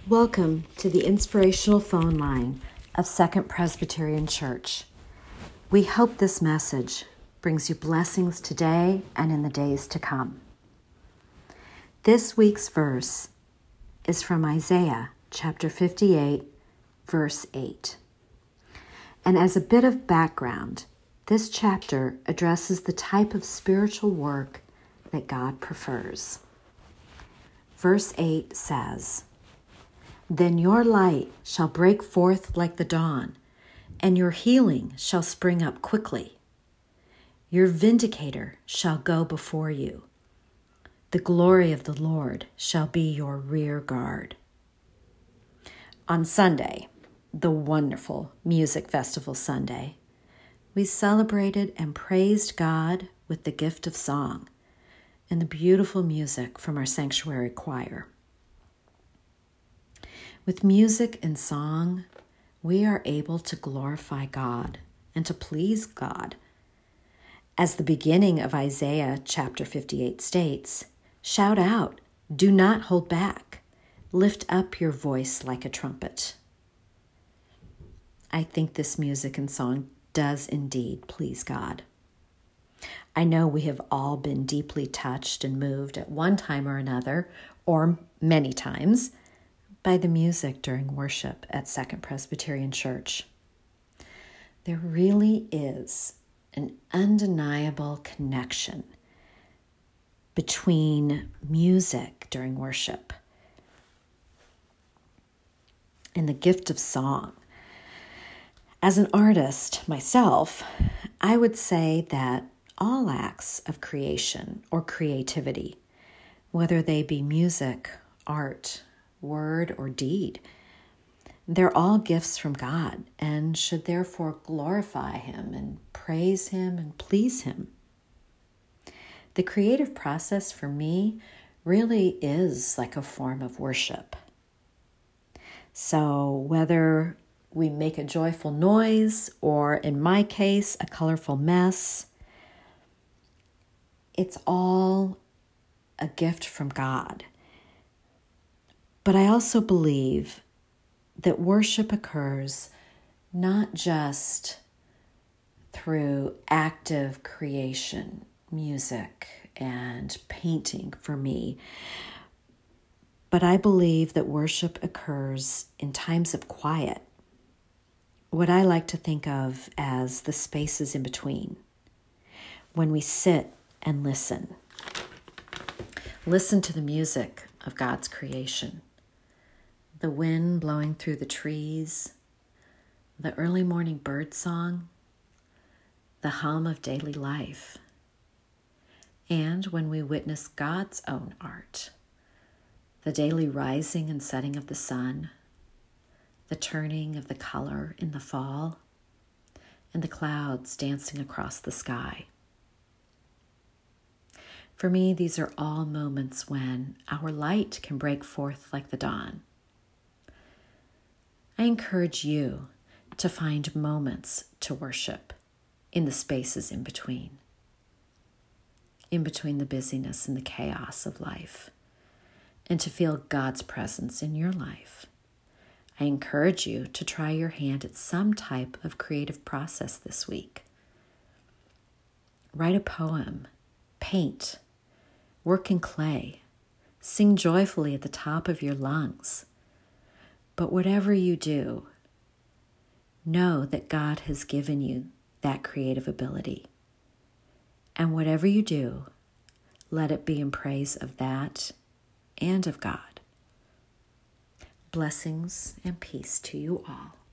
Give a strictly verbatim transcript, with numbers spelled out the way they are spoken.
Welcome to the inspirational phone line of Second Presbyterian Church. We hope this message brings you blessings today and in the days to come. This week's verse is from Isaiah chapter fifty-eight, verse eight. And as a bit of background, this chapter addresses the type of spiritual work that God prefers. Verse eight says, "Then your light shall break forth like the dawn, and your healing shall spring up quickly. Your vindicator shall go before you. The glory of the Lord shall be your rear guard." On Sunday, the wonderful Music Festival Sunday, we celebrated and praised God with the gift of song and the beautiful music from our sanctuary choir. With music and song, we are able to glorify God and to please God. As the beginning of Isaiah chapter fifty-eight states, "Shout out, do not hold back. Lift up your voice like a trumpet." I think this music and song does indeed please God. I know we have all been deeply touched and moved at one time or another, or many times, by the music during worship at Second Presbyterian Church. There really is an undeniable connection between music during worship and the gift of song. As an artist myself, I would say that all acts of creation or creativity, whether they be music, art, word, or deed, they're all gifts from God and should therefore glorify Him and praise Him and please Him. The creative process for me really is like a form of worship. So whether we make a joyful noise or, in my case, a colorful mess, it's all a gift from God. But I also believe that worship occurs not just through active creation, music and painting for me, but I believe that worship occurs in times of quiet, what I like to think of as the spaces in between, when we sit and listen. Listen to the music of God's creation. The wind blowing through the trees, the early morning bird song, the hum of daily life. And when we witness God's own art, the daily rising and setting of the sun, the turning of the color in the fall, and the clouds dancing across the sky. For me, these are all moments when our light can break forth like the dawn. I encourage you to find moments to worship in the spaces in between, in between the busyness and the chaos of life, and to feel God's presence in your life. I encourage you to try your hand at some type of creative process this week. Write a poem, paint, work in clay, sing joyfully at the top of your lungs. But whatever you do, know that God has given you that creative ability. And whatever you do, let it be in praise of that and of God. Blessings and peace to you all.